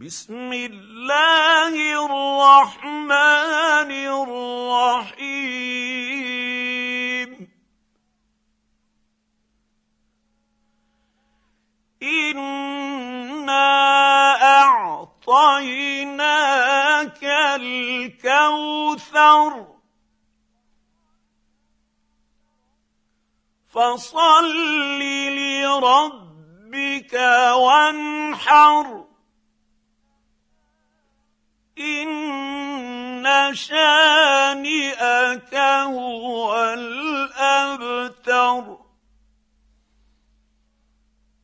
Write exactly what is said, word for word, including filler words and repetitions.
بسم الله الرحمن الرحيم إنا أعطيناك الكوثر فصل لربك وانحر إن شانئك هو الأبتر.